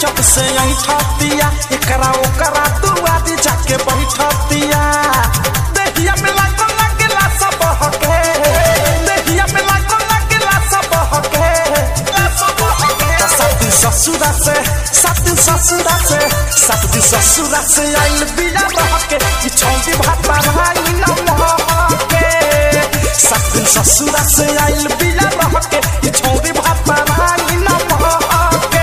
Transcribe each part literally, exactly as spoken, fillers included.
जब से यही ठतिया एकरा ओकरा दुआरी जाके बैठतिया देहिया में लागल लगला सब हके देहिया में लागल लगला सब हके साथी ससुरा से साथी ससुरा से साथी ससुरा से आइल बिया रहके ई छौंदी भाता भाई न महके साथी ससुरा से आइल बिया रहके ई छौंदी भाता भाई न महके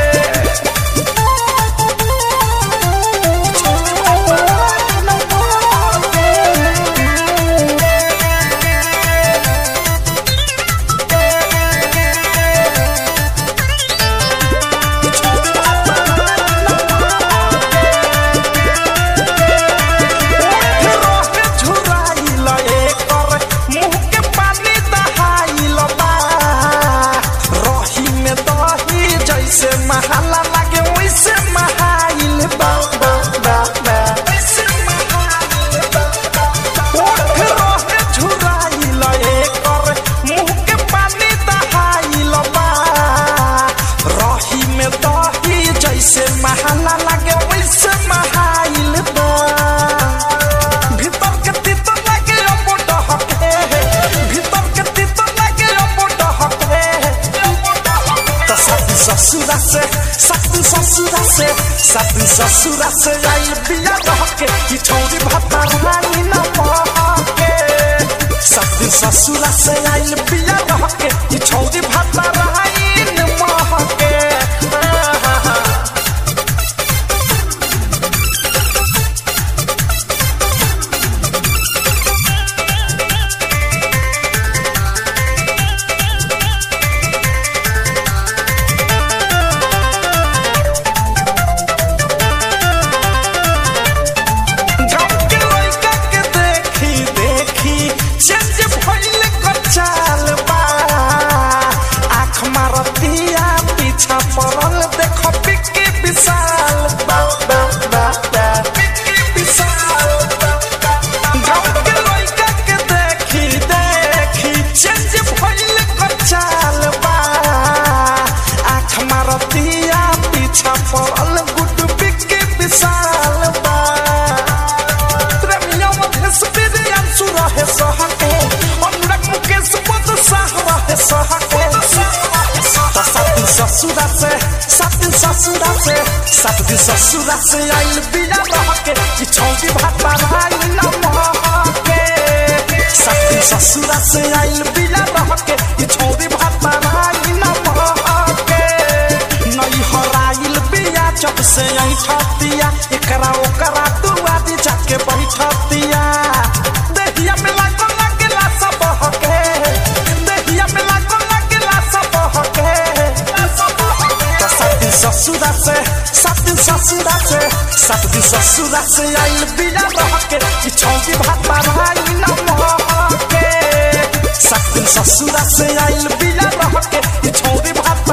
महला लागे वैसे महाइल बा बा बा बा वैसे महाइल बा ओठ रोहे झुराइल एकर मुंह के पानी दहाइल बा रही में दही जैसे महला लागे वैसे महाइल बा भीतर के तीत लागे अब डहके भीतर के तीत लागे अब डहके तो साथी ससुरा से साथी ससुरा से साथी ससुरा से आइल बिया रहके ई छौरी भाता भाई न महके साथी ससुरा से आइल बिया रहके ई छौरी भाता भाई न महके परल देखो पिक्की विशाल बा बा बा बा पिक्की विशाल गाँव के लइका के देखी देखी चेंज भइल कचाल बा आँख मारतिया पीछा परल गुड पिक्की विशाल बा प्रेमिया मधेश बिरियान सुरहे सहके अनुराग मुकेश पद साह रहे सहके साथी ससुरा से साथी ससुरा से साथी ससुरा से आइल बिया रहके ई छौंदी भाता भाई न महके साथी ससुरा से आइल बिया रहके ई छौंदी भाता भाई न महके नई हराइल बिया जब से यही ठतिया एकरा ओकरा दुआरी जाके बैठतिया देहिया में लागल लगला सब हके देहिया में लागल लगला सब हके ससुरा से साथी ससुरा से साथी ससुरा से आइल बिया रहके ई छौंदी भाता भाई न महके साथी ससुरा से आइल बिया रहके ई छौंदी भाता